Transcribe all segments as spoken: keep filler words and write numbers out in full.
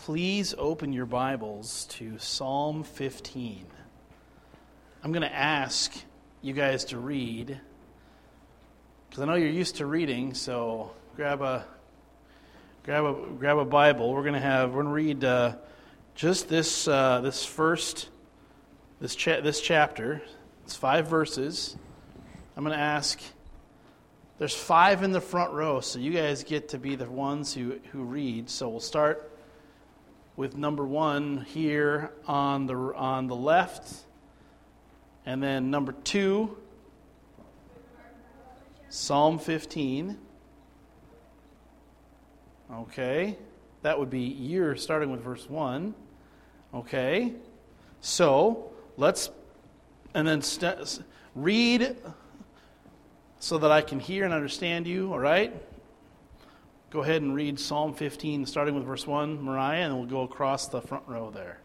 please open your Bibles to Psalm fifteen. I'm going to ask you guys to read, because I know you're used to reading, so grab a grab a grab a Bible. We're going to have we're going to read uh, just this uh, this first this cha- this chapter. It's five verses. I'm going to ask. There's five in the front row, so you guys get to be the ones who, who read. So we'll start with number one here on the on the left, and then number two, Psalm fifteen. Okay, that would be you're starting with verse one. Okay, so let's and then st- read. So that I can hear and understand you, all right? Go ahead and read Psalm fifteen, starting with verse one, Mariah, and we'll go across the front row there.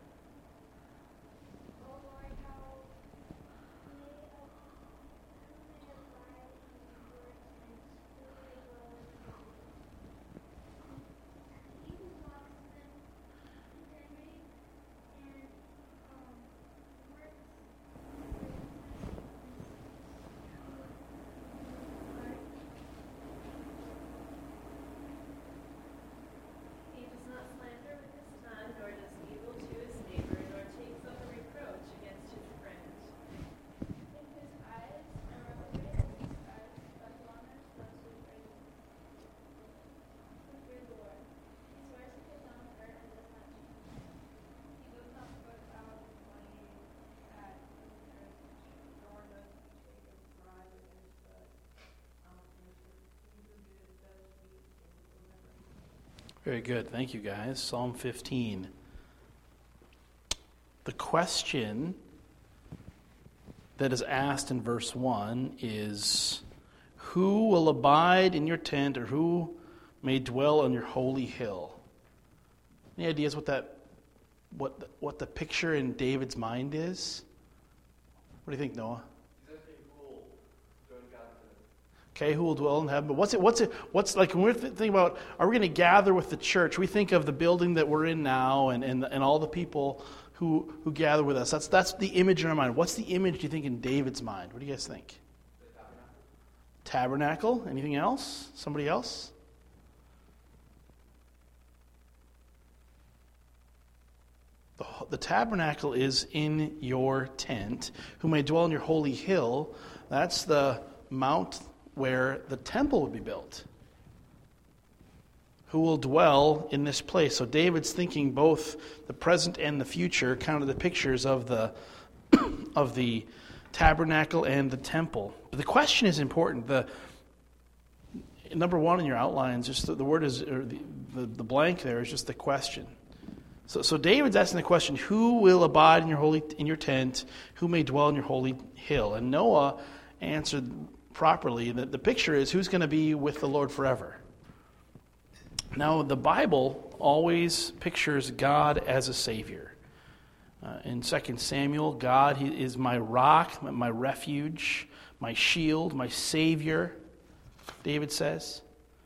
Very good. Thank you, guys. Psalm fifteen. The question that is asked in verse one is, who will abide in your tent, or who may dwell on your holy hill? Any ideas what that, what the, what the picture in David's mind is? What do you think, Noah? Okay, who will dwell in heaven? But what's it? What's it? What's like when we're thinking about? Are we going to gather with the church? We think of the building that we're in now, and and, and all the people who who gather with us. That's that's the image in our mind. What's the image do you think in David's mind? What do you guys think? The tabernacle. Tabernacle. Anything else? Somebody else? The the tabernacle is in your tent. Who may dwell in your holy hill? That's the mount where the temple would be built. Who will dwell in this place? So David's thinking both the present and the future, kind of the pictures of the of the tabernacle and the temple. But the question is important. The number one in your outlines, just the, the word is or the, the the blank there is just the question. So so David's asking the question: who will abide in your holy in your tent? Who may dwell in your holy hill? And Noah answered properly that the picture is who's going to be with the Lord forever. Now, the Bible always pictures God as a Savior. Uh, in Second Samuel, God he is my rock, my refuge, my shield, my Savior, David says.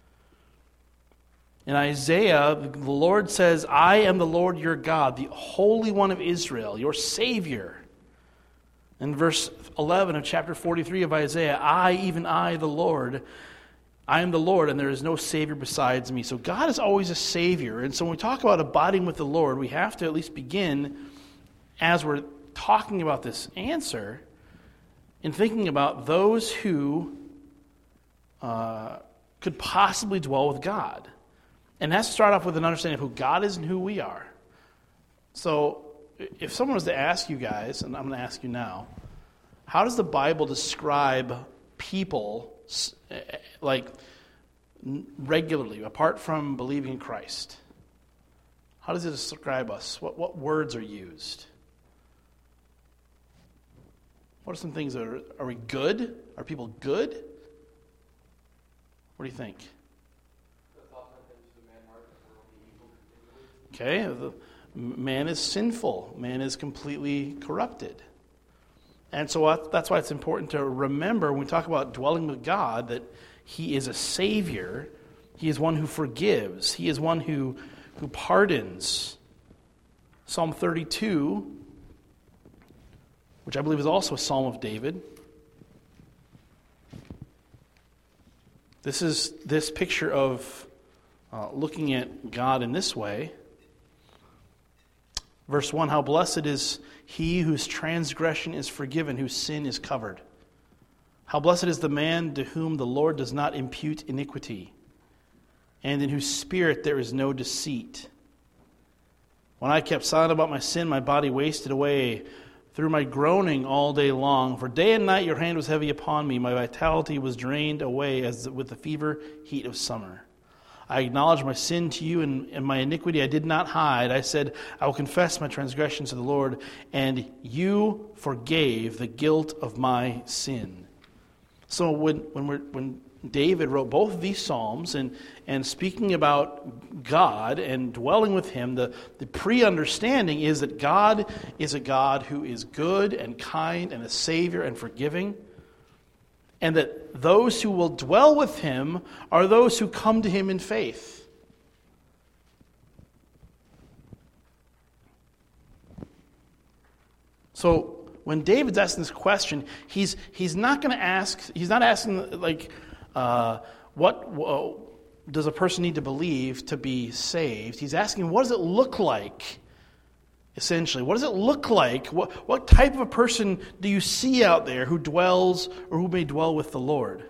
In Isaiah, the Lord says, I am the Lord your God, the Holy One of Israel, your Savior. In verse eleven of chapter forty-three of Isaiah, I, even I, the Lord, I am the Lord, and there is no Savior besides me. So God is always a Savior. And so when we talk about abiding with the Lord, we have to at least begin, as we're talking about this answer, in thinking about those who uh, could possibly dwell with God. And that's to start off with an understanding of who God is and who we are. So if someone was to ask you guys, and I'm going to ask you now, how does the Bible describe people like regularly, apart from believing in Christ? How does it describe us? What what words are used? What are some things that are, are we good? Are people good? What do you think? Okay, the, man is sinful. Man is completely corrupted. And so that's why it's important to remember when we talk about dwelling with God that He is a Savior. He is one who forgives. He is one who, who pardons. Psalm thirty-two, which I believe is also a psalm of David. This is this picture of uh, looking at God in this way. Verse one, how blessed is he whose transgression is forgiven, whose sin is covered. How blessed is the man to whom the Lord does not impute iniquity, and in whose spirit there is no deceit. When I kept silent about my sin, my body wasted away through my groaning all day long. For day and night your hand was heavy upon me. My vitality was drained away as with the fever heat of summer. I acknowledged my sin to you, and, and my iniquity I did not hide. I said, I will confess my transgressions to the Lord, and you forgave the guilt of my sin. So when when we're, when David wrote both of these psalms and, and speaking about God and dwelling with him, the, the pre-understanding is that God is a God who is good and kind and a Savior and forgiving, and that those who will dwell with him are those who come to him in faith. So when David's asking this question, he's he's not going to ask, he's not asking like, uh, what uh, does a person need to believe to be saved? He's asking, what does it look like? Essentially, what does it look like? What, what type of a person do you see out there who dwells or who may dwell with the Lord?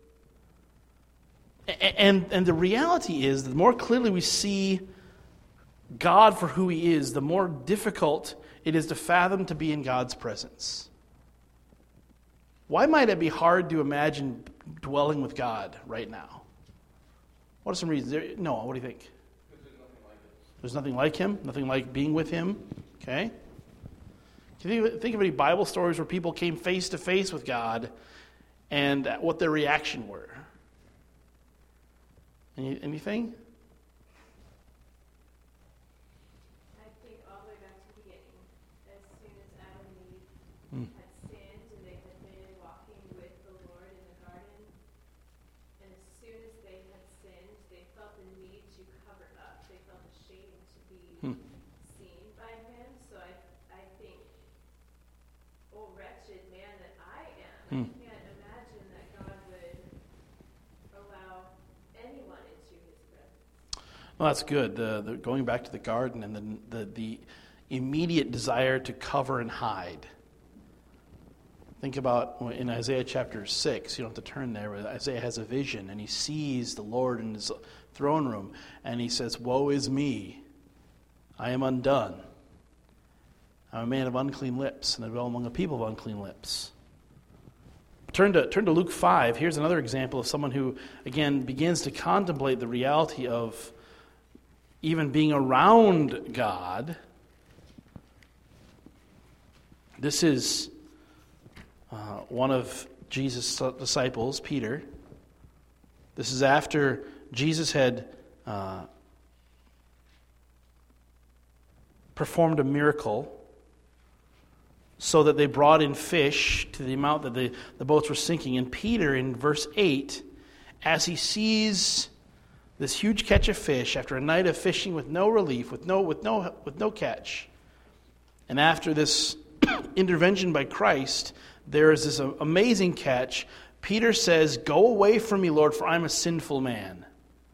And, and the reality is, the more clearly we see God for who he is, the more difficult it is to fathom to be in God's presence. Why might it be hard to imagine dwelling with God right now? What are some reasons? Noah, what do you think? There's nothing like him, nothing like being with him. Okay? Can you think of any Bible stories where people came face to face with God and what their reaction were? Any, anything? I think all the way back to the beginning, as soon as Adam and Eve Hmm. had sinned and they had been walking with the Lord in the garden, and as soon as they had sinned, they felt the need to cover up. They felt ashamed to be Hmm. seen by him. So I, I think, oh wretched man that I am, Hmm. I can't imagine that God would allow anyone into his presence. Well, that's good. The, the going back to the garden and the, the the immediate desire to cover and hide. Think about in Isaiah chapter six. You don't have to turn there. But Isaiah has a vision and he sees the Lord in his throne room, and he says, "Woe is me! I am undone. I'm a man of unclean lips, and I dwell among a people of unclean lips." Turn to, turn to Luke five. Here's another example of someone who, again, begins to contemplate the reality of even being around God. This is uh, one of Jesus' disciples, Peter. This is after Jesus had uh, performed a miracle so that they brought in fish to the amount that the, the boats were sinking. And Peter, in verse eight, as he sees this huge catch of fish after a night of fishing with no relief, with no with no with no catch, and after this intervention by Christ, there is this amazing catch. Peter says, "Go away from me, Lord, for I'm a sinful man."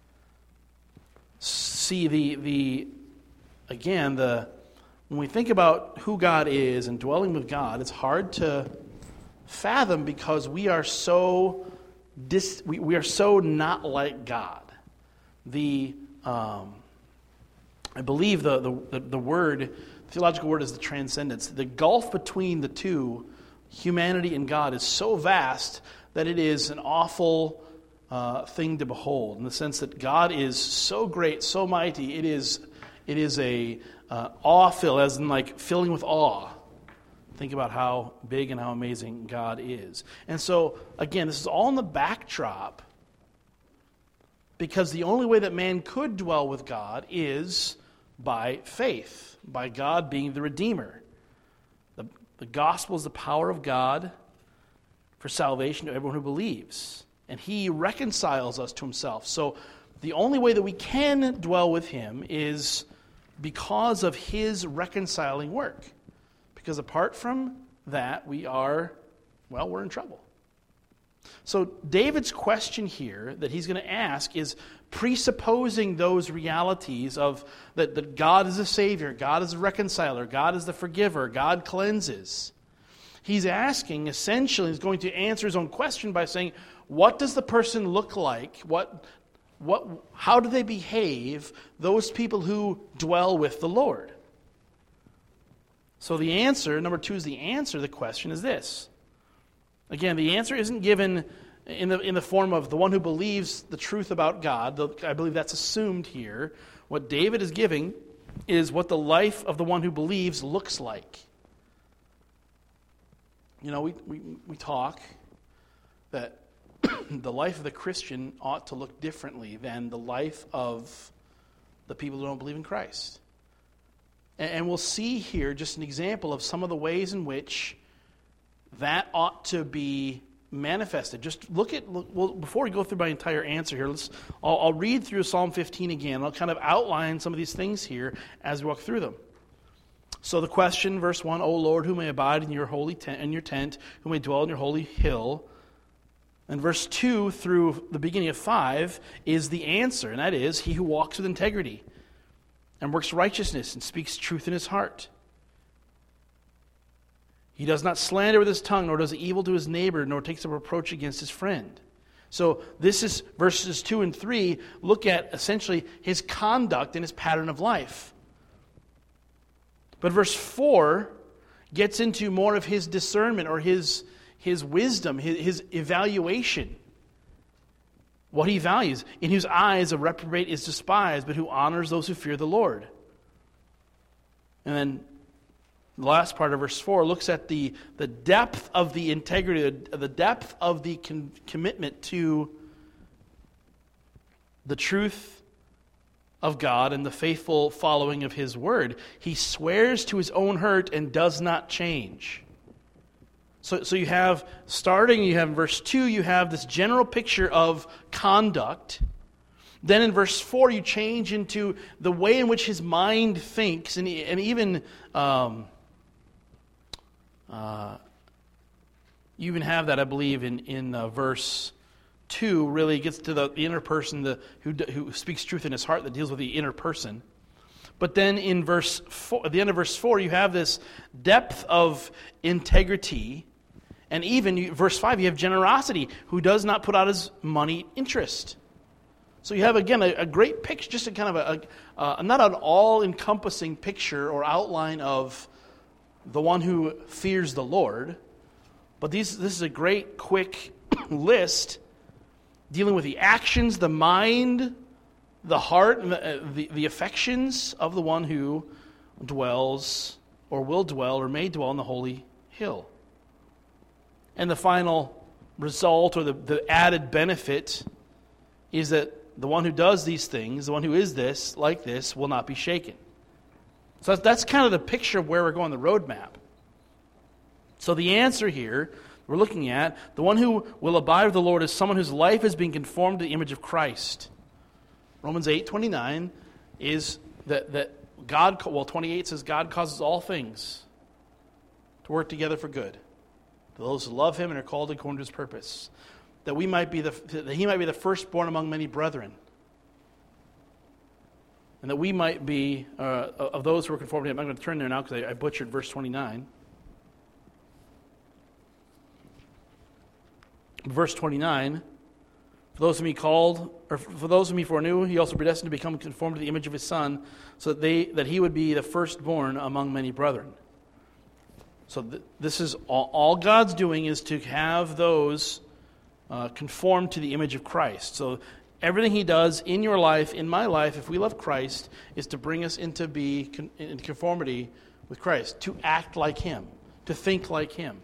See the the again the when we think about who God is and dwelling with God, it's hard to fathom because we are so dis, we, we are so not like God. The um, I believe the, the the word, the theological word is the transcendence. The gulf between the two, humanity and God, is so vast that it is an awful uh, thing to behold. In the sense that God is so great, so mighty, it is it is a uh, awe-fill, as in like filling with awe. Think about how big and how amazing God is. And so, again, this is all in the backdrop because the only way that man could dwell with God is by faith, by God being the Redeemer. The, the gospel is the power of God for salvation to everyone who believes. And he reconciles us to himself. So the only way that we can dwell with him is because of his reconciling work. Because apart from that, we are, well, we're in trouble. So David's question here that he's going to ask is presupposing those realities of that, that God is a Savior, God is a reconciler, God is the forgiver, God cleanses. He's asking, essentially, he's going to answer his own question by saying, what does the person look like? What, what, how do they behave, those people who dwell with the Lord? So the answer, number two is the answer to the question is this. Again, the answer isn't given in the in the form of the one who believes the truth about God. I believe that's assumed here. What David is giving is what the life of the one who believes looks like. You know, we we, we talk that the life of the Christian ought to look differently than the life of the people who don't believe in Christ. And, and we'll see here just an example of some of the ways in which that ought to be manifested. Just look at, look, well, before we go through my entire answer here, let's. I'll, I'll read through Psalm fifteen again. I'll kind of outline some of these things here as we walk through them. So the question, verse one, O Lord, who may abide in your holy tent, in your tent, who may dwell in your holy hill. And verse two through the beginning of five is the answer, and that is, he who walks with integrity and works righteousness and speaks truth in his heart. He does not slander with his tongue, nor does evil to his neighbor, nor takes a reproach against his friend. So this is verses two and three look at essentially his conduct and his pattern of life. But verse four gets into more of his discernment or his, his wisdom, his, his evaluation. What he values. In whose eyes a reprobate is despised, but who honors those who fear the Lord. And then the last part of verse four looks at the, the depth of the integrity, the depth of the con- commitment to the truth of God and the faithful following of his word. He swears to his own hurt and does not change. So, so you have, starting, you have in verse two, you have this general picture of conduct. Then in verse four, you change into the way in which his mind thinks, and, and even... Um, Uh, you even have that, I believe, in in uh, verse two. Really gets to the, the inner person, the who who speaks truth in his heart, that deals with the inner person. But then in verse four, at the end of verse four, you have this depth of integrity, and even you, verse five, you have generosity, who does not put out his money interest. So you have again a, a great picture, just a kind of a, a uh, not an all-encompassing picture or outline of the one who fears the Lord, but these, this is a great, quick list dealing with the actions, the mind, the heart, and the, uh, the, the affections of the one who dwells or will dwell or may dwell in the holy hill. And the final result or the, the added benefit is that the one who does these things, the one who is this, like this, will not be shaken. So that's kind of the picture of where we're going, the roadmap. So the answer here we're looking at, the one who will abide with the Lord is someone whose life is being conformed to the image of Christ. Romans eight twenty-nine is that, that God, well, twenty-eight says God causes all things to work together for good to those who love him and are called according to his purpose. That we might be the that he might be the firstborn among many brethren. And that we might be, uh, of those who are conformed to him. I'm going to turn there now because I, I butchered verse twenty-nine. Verse twenty-nine, for those whom he called, or for those whom he foreknew, he also predestined to become conformed to the image of his Son, so that they that he would be the firstborn among many brethren. So th- this is all, all God's doing is to have those uh, conform to the image of Christ. So everything he does in your life, in my life, if we love Christ, is to bring us into be con- in conformity with Christ, to act like him, to think like him.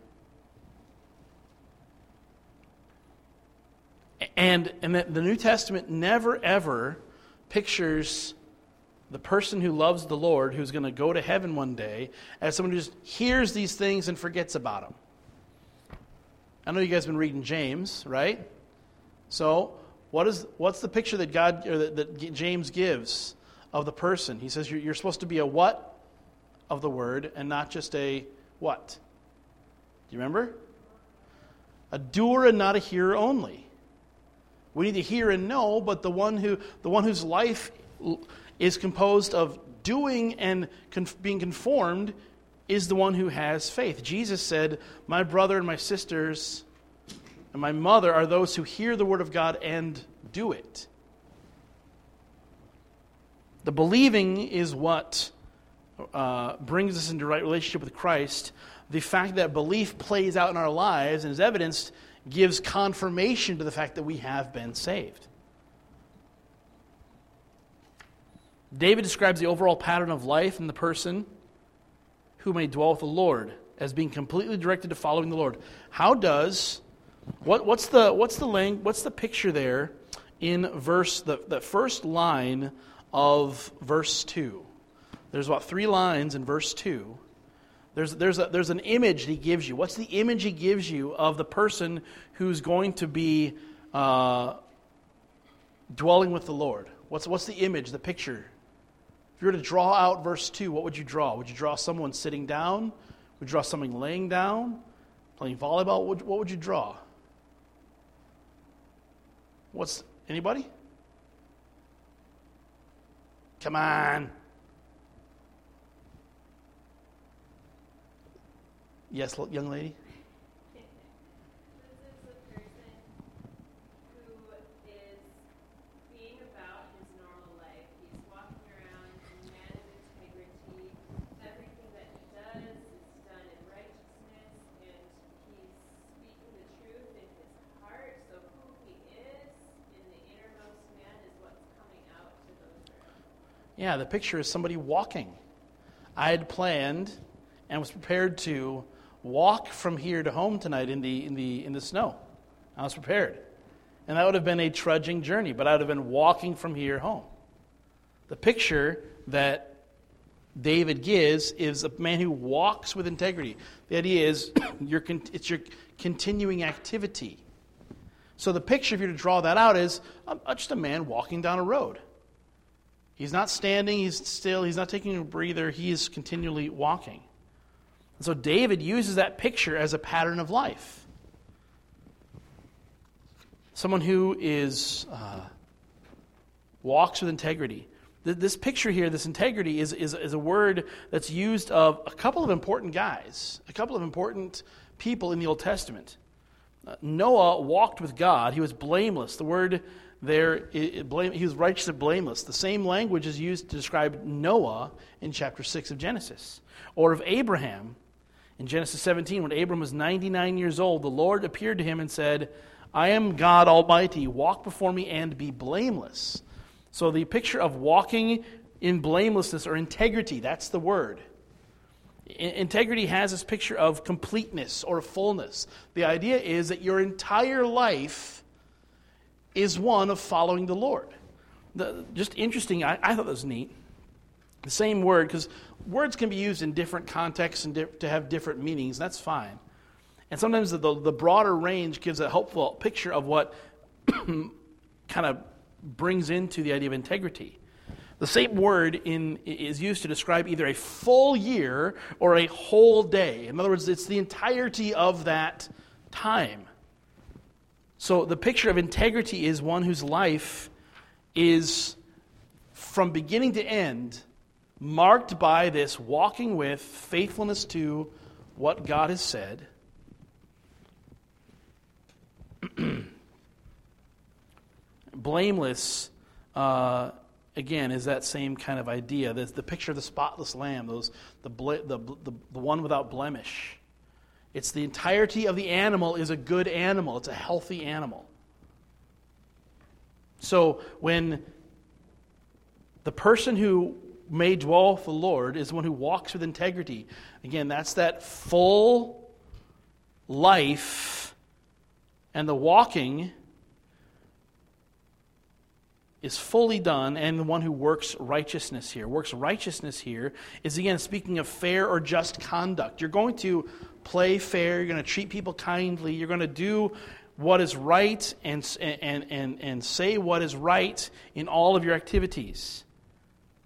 And, and the, the New Testament never, ever pictures the person who loves the Lord, who's going to go to heaven one day, as someone who just hears these things and forgets about them. I know you guys have been reading James, right? So, what is what's the picture that God or that, that James gives of the person. He says you're, you're supposed to be a what of the word and not just a what. Do you remember? A doer and not a hearer only. We need to hear and know, but the one who the one whose life is composed of doing and conf- being conformed is the one who has faith. Jesus said, "My brother and my sisters and my mother are those who hear the word of God and do it." The believing is what uh, brings us into right relationship with Christ. The fact that belief plays out in our lives and is evidenced gives confirmation to the fact that we have been saved. David describes the overall pattern of life in the person who may dwell with the Lord as being completely directed to following the Lord. How does what what's the what's the lang, what's the picture there in verse the, the first line of verse two? There's about three lines in verse two. There's there's a, there's an image he gives you. What's the image he gives you of the person who's going to be uh, dwelling with the Lord? What's what's the image, the picture? If you were to draw out verse two, what would you draw? Would you draw someone sitting down? Would you draw someone laying down? Playing volleyball? What would, what would you draw? What's anybody? Come on. Yes, young lady? This is a person who is being about his normal life. He's walking around a man of integrity. Everything that he does is done in righteousness, and he's speaking the truth in his heart. So who he is in the innermost man is what's coming out to those around. Yeah, the picture is somebody walking. I had planned and was prepared to walk from here to home tonight in the in the in the snow. I was prepared. And that would have been a trudging journey, but I would have been walking from here home. The picture that David gives is a man who walks with integrity. The idea is your it's your continuing activity. So the picture, if you're to draw that out, is just a man walking down a road. He's not standing, he's still, he's not taking a breather, he is continually walking. And so David uses that picture as a pattern of life. Someone who is uh, walks with integrity. This picture here, this integrity, is, is, is a word that's used of a couple of important guys, a couple of important people in the Old Testament. Uh, Noah walked with God. He was blameless. The word there, it, it, blame, he was righteous and blameless. The same language is used to describe Noah in chapter six of Genesis. Or of Abraham. In Genesis seventeen, when Abram was ninety-nine years old, the Lord appeared to him and said, "I am God Almighty, walk before me and be blameless." So the picture of walking in blamelessness or integrity, that's the word. I- integrity has this picture of completeness or fullness. The idea is that your entire life is one of following the Lord. The, just interesting, I, I thought that was neat. The same word, because words can be used in different contexts and di- to have different meanings. That's fine. And sometimes the, the, the broader range gives a helpful picture of what kind of brings into the idea of integrity. The same word in, is used to describe either a full year or a whole day. In other words, it's the entirety of that time. So the picture of integrity is one whose life is, from beginning to end, marked by this walking with faithfulness to what God has said. Blameless, uh, again, is that same kind of idea. There's the picture of the spotless lamb, those the, ble- the, the the one without blemish. It's the entirety of the animal is a good animal. It's a healthy animal. So when the person who may dwell with the Lord is one who walks with integrity. Again, that's that full life, and the walking is fully done, and the one who works righteousness here. Works righteousness here is, again, speaking of fair or just conduct. You're going to play fair, you're going to treat people kindly, you're going to do what is right and, and, and, and say what is right in all of your activities.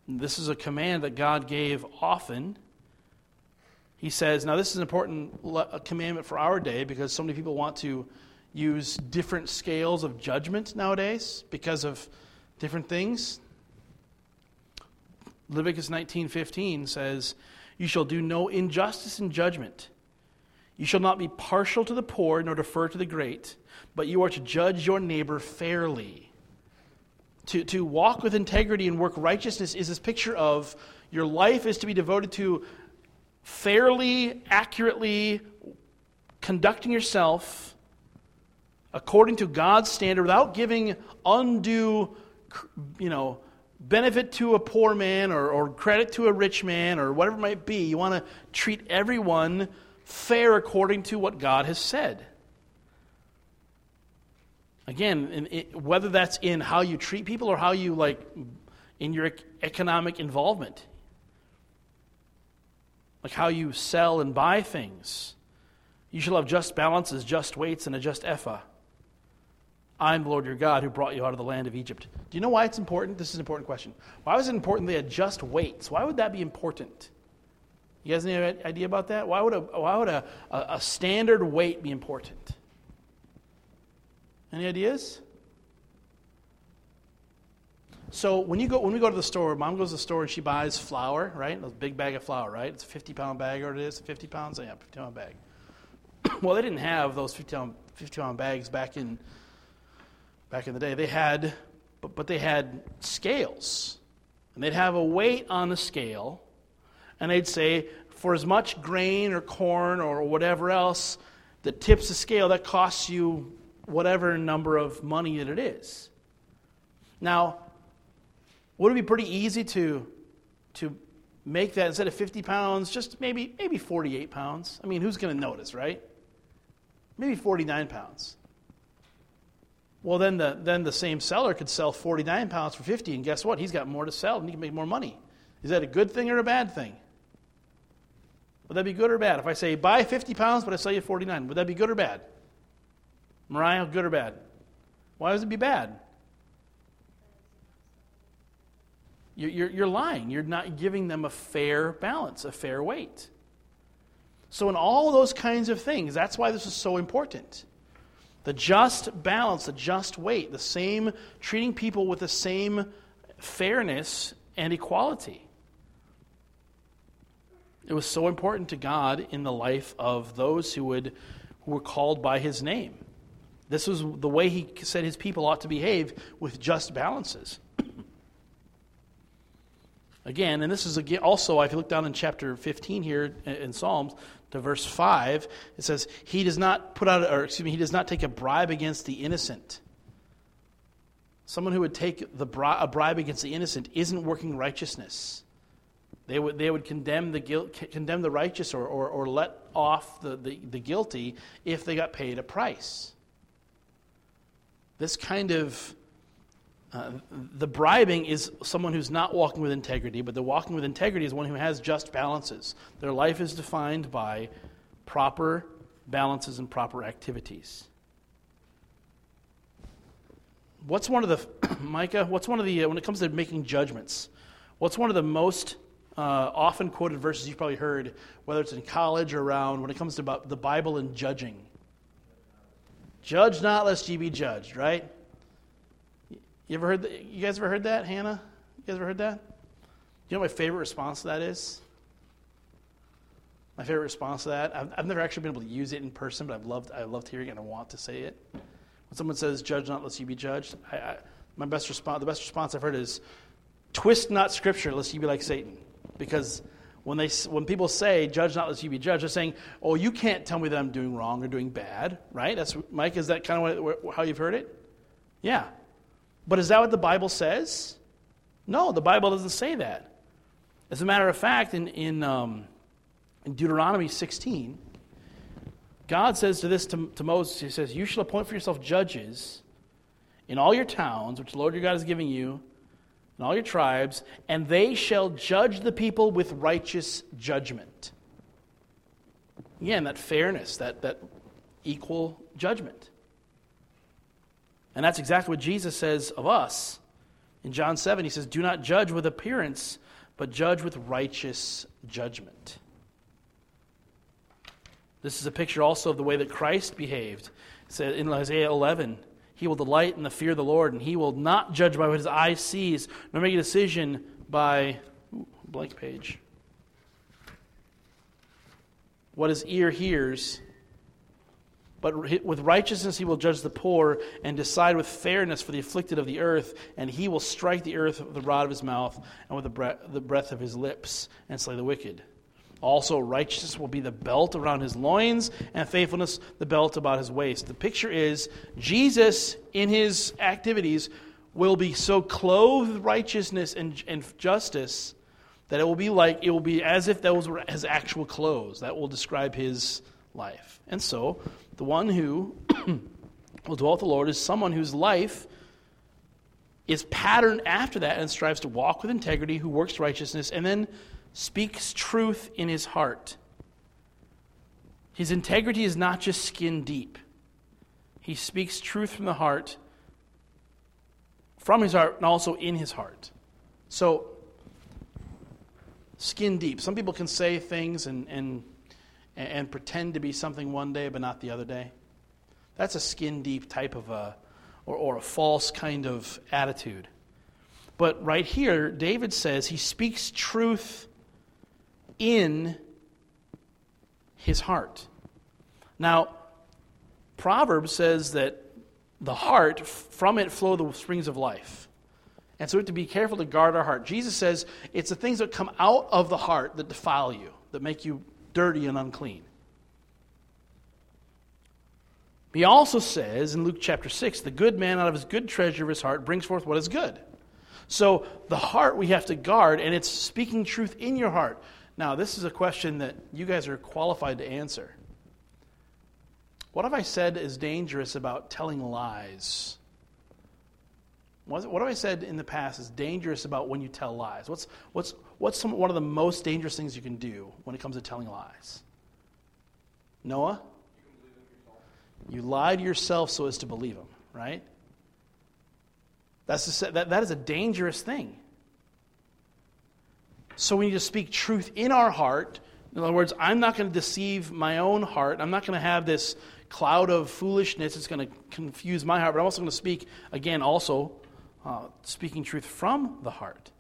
This is a command that God gave often. He says, now this is an important le- commandment for our day because so many people want to use different scales of judgment nowadays because of different things. Leviticus nineteen fifteen says, you shall do no injustice in judgment. You shall not be partial to the poor nor defer to the great, but you are to judge your neighbor fairly. To, to walk with integrity and work righteousness is this picture of your life is to be devoted to fairly, accurately conducting yourself according to God's standard without giving undue, you know, benefit to a poor man or, or credit to a rich man or whatever it might be. You want to treat everyone fair according to what God has said. Again, in, in, whether that's in how you treat people or how you, like, in your economic involvement. Like how you sell and buy things. You shall have just balances, just weights, and a just ephah. I am the Lord your God who brought you out of the land of Egypt. Do you know why it's important? This is an important question. Why was it important they had just weights? Why would that be important? You guys have any idea about that? Why would a, why would a, a, a standard weight be important? Any ideas? So when you go, when we go to the store, Mom goes to the store and she buys flour, right? A big bag of flour, right? It's a fifty-pound bag, or it is fifty pounds. Yeah, fifty-pound bag. Well, they didn't have those fifty-pound bags back in back in the day. They had, but but they had scales, and they'd have a weight on the scale, and they'd say for as much grain or corn or whatever else that tips the scale, that costs you whatever number of money that it is. Now, would it be pretty easy to to make that instead of fifty pounds, just maybe maybe forty-eight pounds? I mean, who's going to notice, right? Maybe forty-nine pounds. Well, then the then the same seller could sell forty-nine pounds for fifty, and guess what? He's got more to sell, and he can make more money. Is that a good thing or a bad thing? Would that be good or bad? If I say, buy fifty pounds, but I sell you forty-nine, would that be good or bad? Mariah, good or bad? Why does it be bad? You're, you're, you're lying. You're not giving them a fair balance, a fair weight. So in all those kinds of things, that's why this is so important. The just balance, the just weight, the same, treating people with the same fairness and equality. It was so important to God in the life of those who would who were called by His name. This was the way He said His people ought to behave, with just balances. Again, and this is again also, if you look down in chapter fifteen here in Psalms, to verse five, it says, He does not put out, or excuse me, He does not take a bribe against the innocent. Someone who would take the bri- a bribe against the innocent isn't working righteousness. They would they would condemn the guilt, condemn the righteous, or or, or let off the, the, the guilty if they got paid a price. This kind of uh, the bribing is someone who's not walking with integrity, but the walking with integrity is one who has just balances. Their life is defined by proper balances and proper activities. What's one of the Micah? What's one of the uh, when it comes to making judgments? What's one of the most Uh, often quoted verses you've probably heard, whether it's in college or around, when it comes to the Bible and judging? Judge not, lest ye be judged, right? You ever heard that? You guys ever heard that, Hannah? You guys ever heard that? You know what my favorite response to that is? My favorite response to that? I've, I've never actually been able to use it in person, but I've loved I loved hearing it and I want to say it. When someone says, "Judge not, lest ye be judged," I, I, my best response, the best response I've heard is, "Twist not Scripture, lest ye be like Satan." Because when they when people say, "Judge not, lest you be judged," they're saying, "Oh, you can't tell me that I'm doing wrong or doing bad," right? That's Mike. Is that kind of what, how you've heard it? Yeah, but is that what the Bible says? No, the Bible doesn't say that. As a matter of fact, in in, um, in Deuteronomy sixteen, God says to this to, to Moses. He says, "You shall appoint for yourself judges in all your towns, which the Lord your God is giving you, and all your tribes, and they shall judge the people with righteous judgment." Again, that fairness, that, that equal judgment. And that's exactly what Jesus says of us. In John seven, he says, do not judge with appearance, but judge with righteous judgment. This is a picture also of the way that Christ behaved. It said in Isaiah eleven, he will delight in the fear of the Lord, and he will not judge by what his eye sees, nor make a decision by, ooh, blank page, what his ear hears. But with righteousness he will judge the poor and decide with fairness for the afflicted of the earth, and he will strike the earth with the rod of his mouth and with the breath, the breath of his lips and slay the wicked. Also righteousness will be the belt around his loins, and faithfulness the belt about his waist. The picture is Jesus in his activities will be so clothed with righteousness and, and justice that it will be like it will be as if those were his actual clothes. That will describe his life. And so the one who will dwell with the Lord is someone whose life is patterned after that and strives to walk with integrity, who works righteousness, and then speaks truth in his heart. His integrity is not just skin deep. He speaks truth from the heart, from his heart, and also in his heart. So, skin deep. Some people can say things and and and pretend to be something one day, but not the other day. That's a skin deep type of a, or, or a false kind of attitude. But right here, David says he speaks truth in his heart. Now, Proverbs says that the heart, from it flow the springs of life. And so we have to be careful to guard our heart. Jesus says it's the things that come out of the heart that defile you, that make you dirty and unclean. He also says in Luke chapter six, the good man out of his good treasure of his heart brings forth what is good. So the heart we have to guard, and it's speaking truth in your heart. Now, this is a question that you guys are qualified to answer. What have I said is dangerous about telling lies? What have I said in the past is dangerous about when you tell lies? What's what's what's some, one of the most dangerous things you can do when it comes to telling lies? Noah? You can believe them yourself. You lie to yourself so as to believe them, right? That's a, that that is a dangerous thing. So we need to speak truth in our heart. In other words, I'm not going to deceive my own heart. I'm not going to have this cloud of foolishness that's going to confuse my heart. But I'm also going to speak, again, also uh, speaking truth from the heart.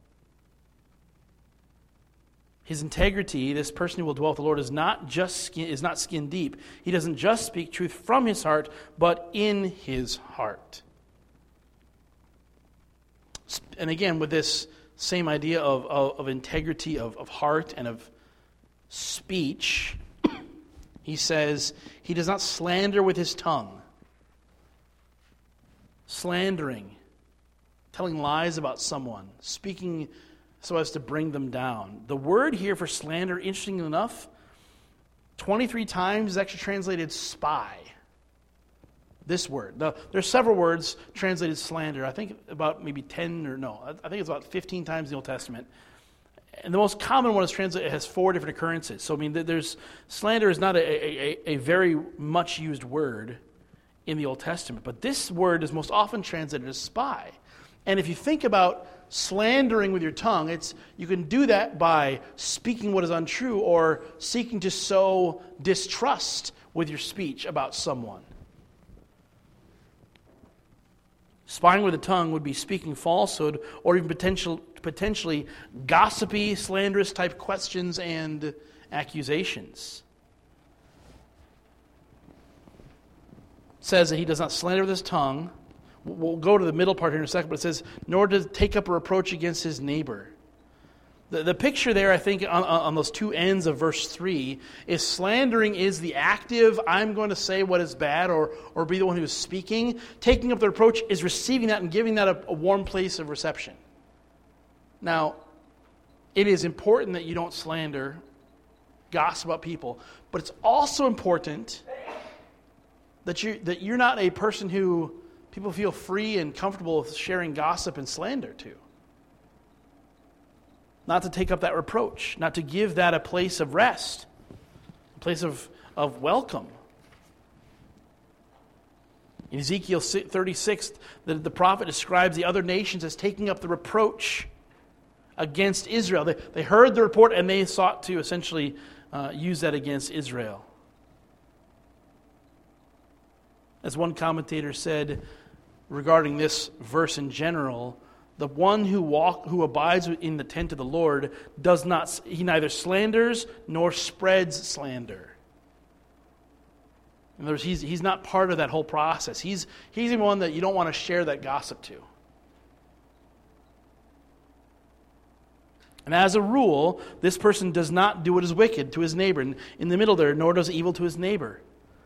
His integrity, this person who will dwell with the Lord, is not just skin, is not skin deep. He doesn't just speak truth from his heart, but in his heart. And again, with this same idea of, of, of integrity of, of heart and of speech, he says he does not slander with his tongue. Slandering, telling lies about someone, speaking so as to bring them down. The word here for slander, interestingly enough, twenty-three times is actually translated spy. This word. Now, there's several words translated slander. I think about maybe ten or no, I think it's about fifteen times in the Old Testament. And the most common one is translated, it has four different occurrences. So, I mean, there's slander is not a, a, a very much used word in the Old Testament. But this word is most often translated as spy. And if you think about slandering with your tongue, it's you can do that by speaking what is untrue or seeking to sow distrust with your speech about someone. Spying with the tongue would be speaking falsehood or even potential, potentially gossipy, slanderous type questions and accusations. It says that he does not slander with his tongue. We'll go to the middle part here in a second, but it says, nor does take up a reproach against his neighbor. The, the picture there, I think, on, on those two ends of verse three, is slandering is the active, I'm going to say what is bad, or, or be the one who is speaking. Taking up the reproach is receiving that and giving that a, a warm place of reception. Now, it is important that you don't slander, gossip about people, but it's also important that you that you're not a person who people feel free and comfortable with sharing gossip and slander to. Not to take up that reproach, not to give that a place of rest, a place of, of welcome. In Ezekiel thirty-six, the, the prophet describes the other nations as taking up the reproach against Israel. They, they heard the report and they sought to essentially uh, use that against Israel. As one commentator said regarding this verse in general, the one who walk who abides in the tent of the Lord does not he neither slanders nor spreads slander. In other words, he's he's not part of that whole process. He's he's the one that you don't want to share that gossip to. And as a rule, this person does not do what is wicked to his neighbor. In the middle there, nor does evil to his neighbor.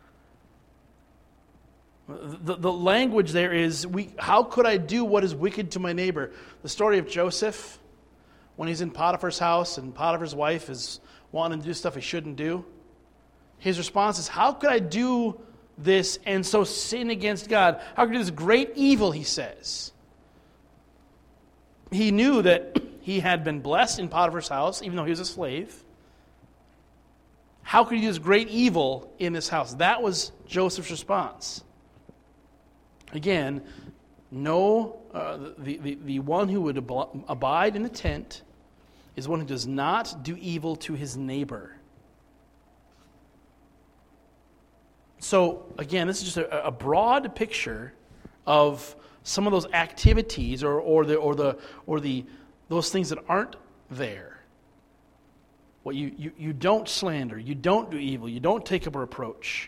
The, the language there is, we, how could I do what is wicked to my neighbor? The story of Joseph, when he's in Potiphar's house and Potiphar's wife is wanting to do stuff he shouldn't do. His response is, how could I do this and so sin against God? How could I do this great evil, he says. He knew that he had been blessed in Potiphar's house, even though he was a slave. How could he do this great evil in this house? That was Joseph's response. Again, no, uh, the, the, the one who would ab- abide in the tent is one who does not do evil to his neighbor. So, again, this is just a, a broad picture of some of those activities or, or the or the or the those things that aren't there. What you, you, you don't slander, you don't do evil, you don't take up a reproach.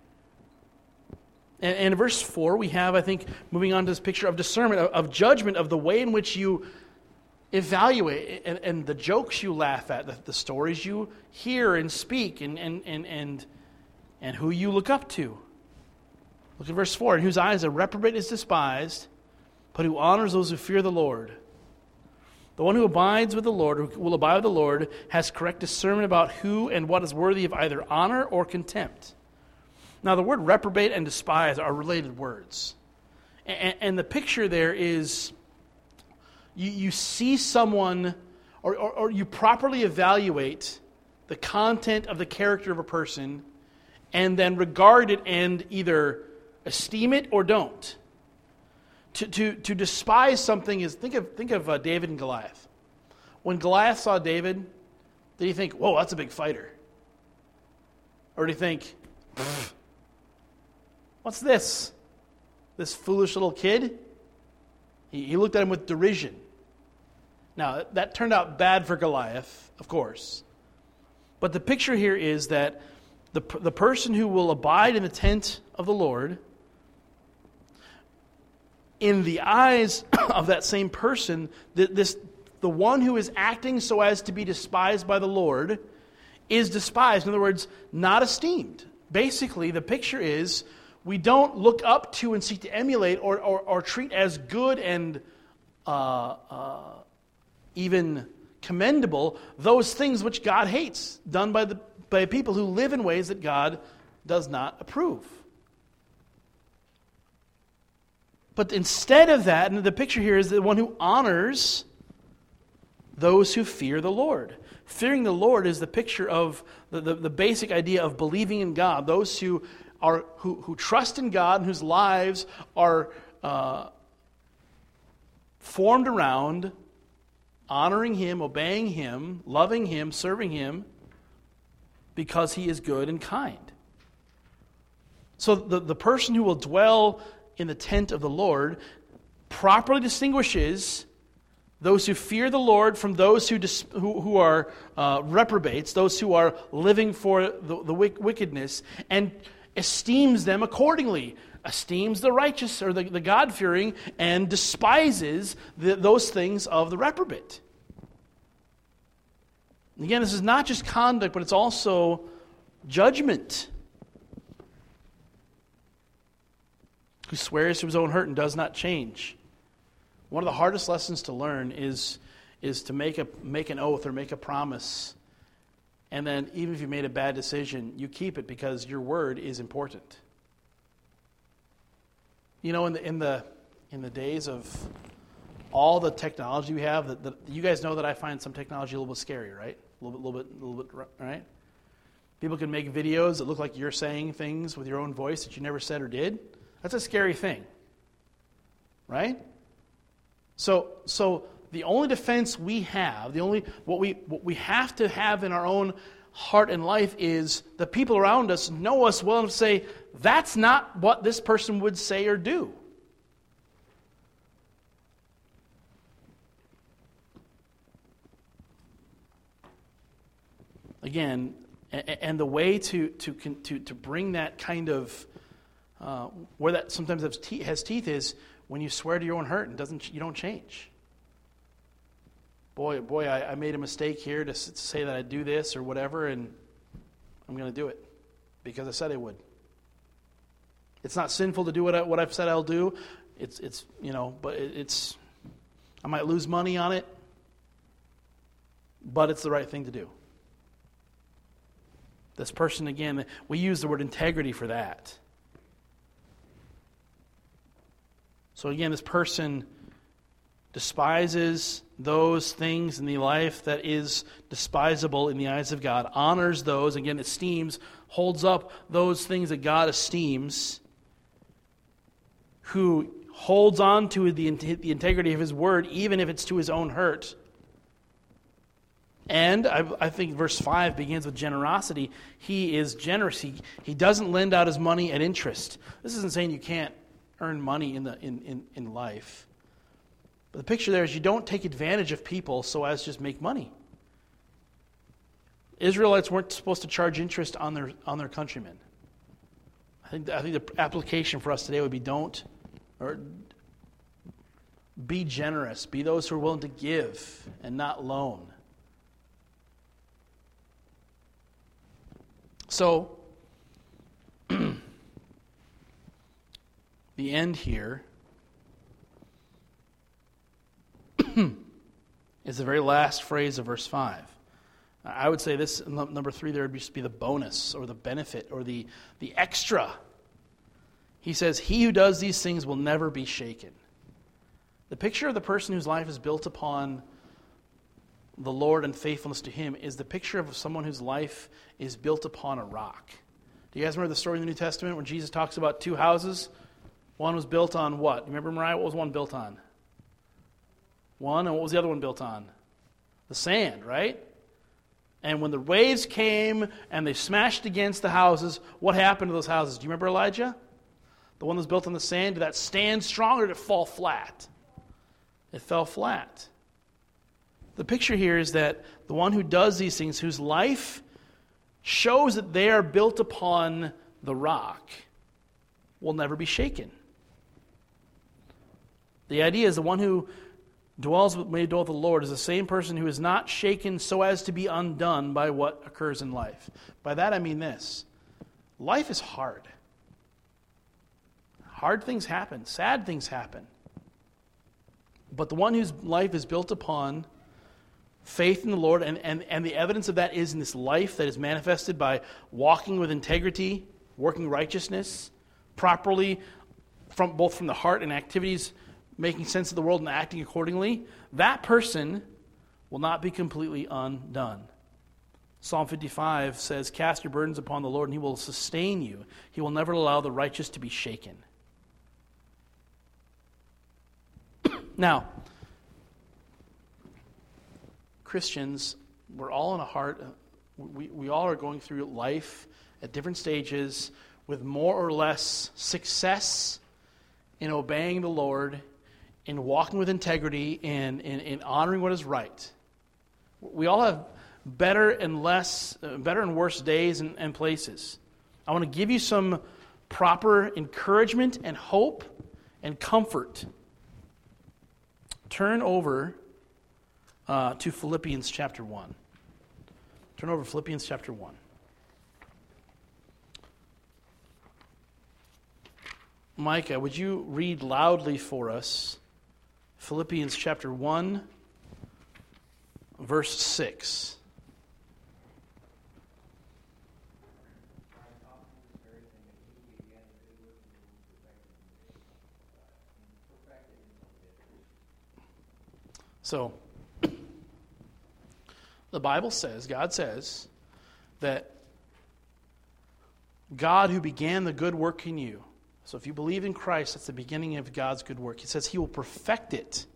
And, and in verse four, we have, I think, moving on to this picture of discernment, of, of judgment, of the way in which you evaluate and, and the jokes you laugh at, the, the stories you hear and speak, and and and and and who you look up to. Look at verse four. In whose eyes a reprobate is despised, but who honors those who fear the Lord. The one who abides with the Lord, who will abide with the Lord, has correct discernment about who and what is worthy of either honor or contempt. Now, the word reprobate and despise are related words. And, and the picture there is you, you see someone, or, or, or you properly evaluate the content of the character of a person and then regard it and either esteem it or don't. To, to, to despise something is, think of, think of uh, David and Goliath. When Goliath saw David, did he think, whoa, that's a big fighter? Or did he think, what's this? This foolish little kid? He, he looked at him with derision. Now, that turned out bad for Goliath, of course. But the picture here is that the, the person who will abide in the tent of the Lord, in the eyes of that same person, this the one who is acting so as to be despised by the Lord is despised. In other words, not esteemed. Basically, the picture is we don't look up to and seek to emulate or, or, or treat as good and uh, uh, even commendable those things which God hates, done by the by people who live in ways that God does not approve. But instead of that, and the picture here is the one who honors those who fear the Lord. Fearing the Lord is the picture of the, the, the basic idea of believing in God. Those who are who, who trust in God and whose lives are uh, formed around honoring Him, obeying Him, loving Him, serving Him, because He is good and kind. So the, the person who will dwell in the tent of the Lord properly distinguishes those who fear the Lord from those who dis, who, who are uh, reprobates, those who are living for the, the wickedness, and esteems them accordingly. Esteems the righteous or the, the God-fearing and despises the, those things of the reprobate. Again, this is not just conduct, but it's also judgment. Who swears to his own hurt and does not change. One of the hardest lessons to learn is, is to make a make an oath or make a promise, and then even if you made a bad decision, you keep it because your word is important. You know, in the in the in the days of all the technology we have, that, that you guys know that I find some technology a little bit scary, right? A little bit, little bit, little bit, right? People can make videos that look like you're saying things with your own voice that you never said or did. That's a scary thing. Right? So so the only defense we have, the only what we what we have to have in our own heart and life is the people around us know us well enough to say, that's not what this person would say or do. Again, and the way to to to to bring that kind of uh, where that sometimes has teeth, has teeth is when you swear to your own hurt and doesn't you don't change. Boy, boy, I, I made a mistake here to, s- to say that I'd do this or whatever, and I'm going to do it because I said I would. It's not sinful to do what I, what I've said I'll do. It's it's you know, but it, it's I might lose money on it, but it's the right thing to do. This person, again, we use the word integrity for that. So again, this person despises those things in the life that is despisable in the eyes of God, honors those, again, esteems, holds up those things that God esteems, who holds on to the, the integrity of his word, even if it's to his own hurt. And I, I think verse five begins with generosity. He is generous. He, he doesn't lend out his money at interest. This isn't saying you can't earn money in, the, in, in, in life. But the picture there is you don't take advantage of people so as to just make money. Israelites weren't supposed to charge interest on their on their countrymen. I think I think the application for us today would be don't or be generous. Be those who are willing to give and not loan. So, the end here is the very last phrase of verse five. I would say this, number three, there would just be the bonus or the benefit or the, the extra. He says, he who does these things will never be shaken. The picture of the person whose life is built upon the Lord and faithfulness to him is the picture of someone whose life is built upon a rock. Do you guys remember the story in the New Testament when Jesus talks about two houses? One was built on what? You remember, Mariah? What was one built on? One, and what was the other one built on? The sand, right? And when the waves came and they smashed against the houses, what happened to those houses? Do you remember, Elijah? The one that was built on the sand, did that stand strong or did it fall flat? It fell flat. The picture here is that the one who does these things, whose life shows that they are built upon the rock, will never be shaken. The idea is the one who dwells with, may dwell with the Lord is the same person who is not shaken so as to be undone by what occurs in life. By that I mean this. Life is hard. Hard things happen. Sad things happen. But the one whose life is built upon faith in the Lord, and, and, and the evidence of that is in this life that is manifested by walking with integrity, working righteousness, properly, from both from the heart and activities, making sense of the world and acting accordingly, that person will not be completely undone. Psalm fifty-five says, cast your burdens upon the Lord and he will sustain you. He will never allow the righteous to be shaken. Now, Christians, we're all in a heart, we, we all are going through life at different stages with more or less success in obeying the Lord, in walking with integrity, in, in, in honoring what is right. We all have better and less, uh, better and worse days and, and places. I want to give you some proper encouragement and hope and comfort. Turn over uh, to Philippians chapter one. Turn over to Philippians chapter one. Micah, would you read loudly for us Philippians chapter one, verse six. So, the Bible says, God says, that God who began the good work in you, So if you believe in Christ, that's the beginning of God's good work. He says he will perfect it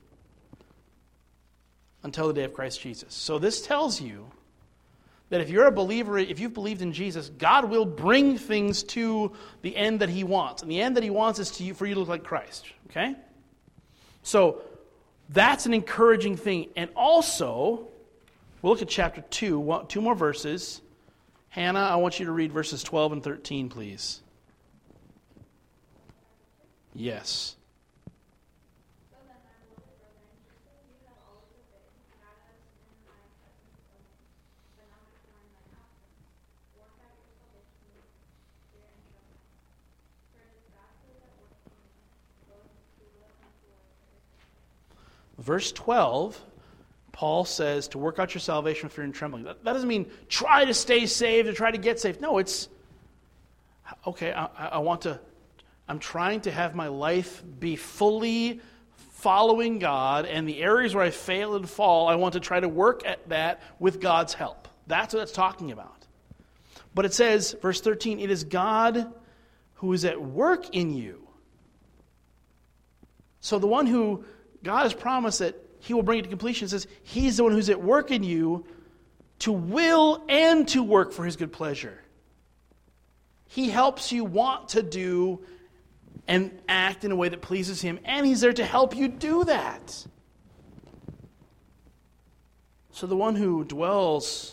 until the day of Christ Jesus. So this tells you that if you're a believer, if you've believed in Jesus, God will bring things to the end that he wants. And the end that he wants is to you, for you to look like Christ. Okay? So that's an encouraging thing. And also, we'll look at chapter two, one, two more verses. Hannah, I want you to read verses twelve and thirteen, please. Yes. Verse twelve, Paul says to work out your salvation with fear and trembling. That, that doesn't mean try to stay saved or try to get saved. No, it's, okay, I, I want to, I'm trying to have my life be fully following God, and the areas where I fail and fall, I want to try to work at that with God's help. That's what it's talking about. But it says, verse thirteen, it is God who is at work in you. So the one who God has promised that he will bring it to completion. It says he's the one who's at work in you to will and to work for his good pleasure. He helps you want to do and act in a way that pleases him, and he's there to help you do that. So the one who dwells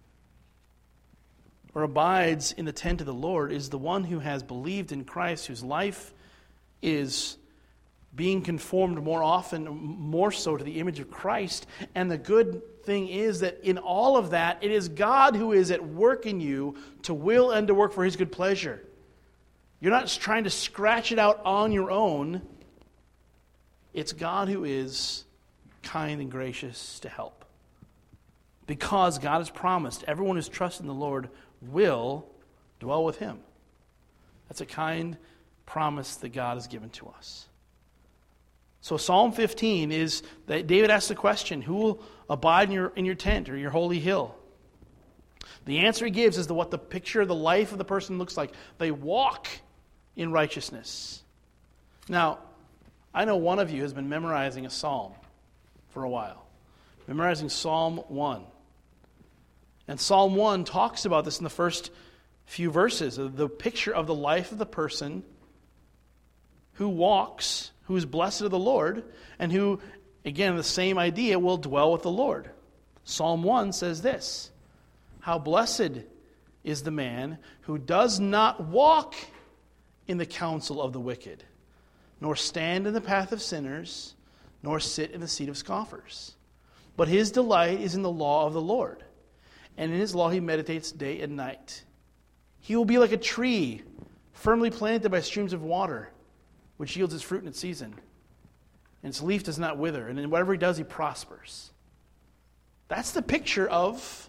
or abides in the tent of the Lord is the one who has believed in Christ, whose life is being conformed more often, more so to the image of Christ. And the good thing is that in all of that, it is God who is at work in you to will and to work for his good pleasure. You're not trying to scratch it out on your own. It's God who is kind and gracious to help. Because God has promised everyone who's trusting the Lord will dwell with him. That's a kind promise that God has given to us. So Psalm fifteen is that David asks the question, who will abide in your, in your tent or your holy hill? The answer he gives is the, what the picture of the life of the person looks like. They walk in righteousness. Now, I know one of you has been memorizing a psalm for a while. Memorizing Psalm one. And Psalm one talks about this in the first few verses. The picture of the life of the person who walks, who is blessed of the Lord, and who, again, the same idea, will dwell with the Lord. Psalm one says this, how blessed is the man who does not walk in the counsel of the wicked, nor stand in the path of sinners, nor sit in the seat of scoffers. But his delight is in the law of the Lord, and in his law he meditates day and night. He will be like a tree firmly planted by streams of water, which yields its fruit in its season, and its leaf does not wither, and in whatever he does, he prospers. That's the picture of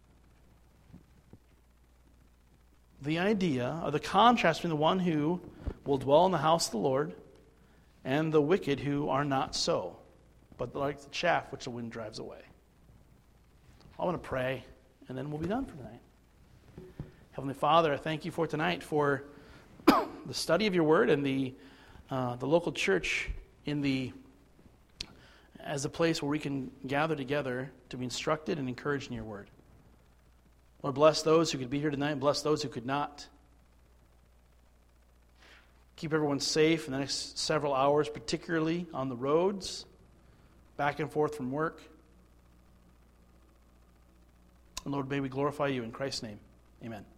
the idea, of the contrast between the one who will dwell in the house of the Lord and the wicked who are not so, but like the chaff which the wind drives away. I want to pray, and then we'll be done for tonight. Heavenly Father, I thank you for tonight, for the study of your word and the uh, the local church in the as a place where we can gather together to be instructed and encouraged in your word. Lord, bless those who could be here tonight and bless those who could not. Keep everyone safe in the next several hours, particularly on the roads, back and forth from work. And Lord, may we glorify you in Christ's name. Amen.